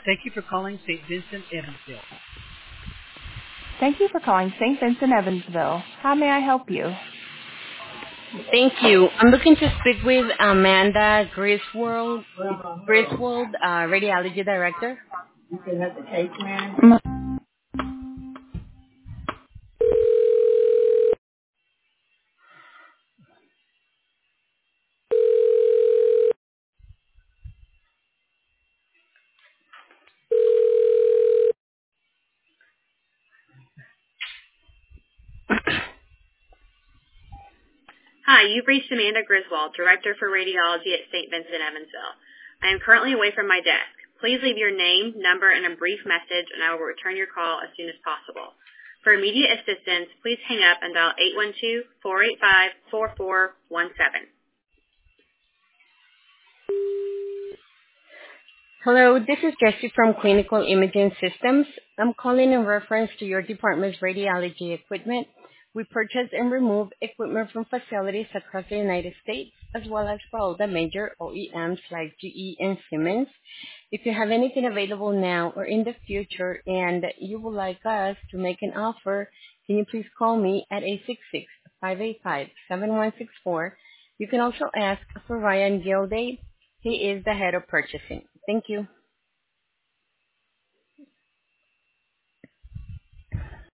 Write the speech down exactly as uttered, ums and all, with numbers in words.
Thank you for calling Saint Vincent Evansville. Thank you for calling Saint Vincent Evansville. How may I help you? Thank you. I'm looking to speak with Amanda Griswold, Griswold, uh, Radiology Director. Mm. Hi, you've reached Amanda Griswold, Director for Radiology at Saint Vincent Evansville. I am currently away from my desk. Please leave your name, number, and a brief message, and I will return your call as soon as possible. For immediate assistance, please hang up and dial eight one two, four eight five, four four one seven. Hello, this is Jessie from Clinical Imaging Systems. I'm calling in reference to your department's radiology equipment. We purchase and remove equipment from facilities across the United States, as well as for all the major O E Ms like G E and Siemens. If you have anything available now or in the future and you would like us to make an offer, can you please call me at eight six six, five eight five, seven one six four. You can also ask for Ryan Gilday. He is the head of purchasing. Thank you.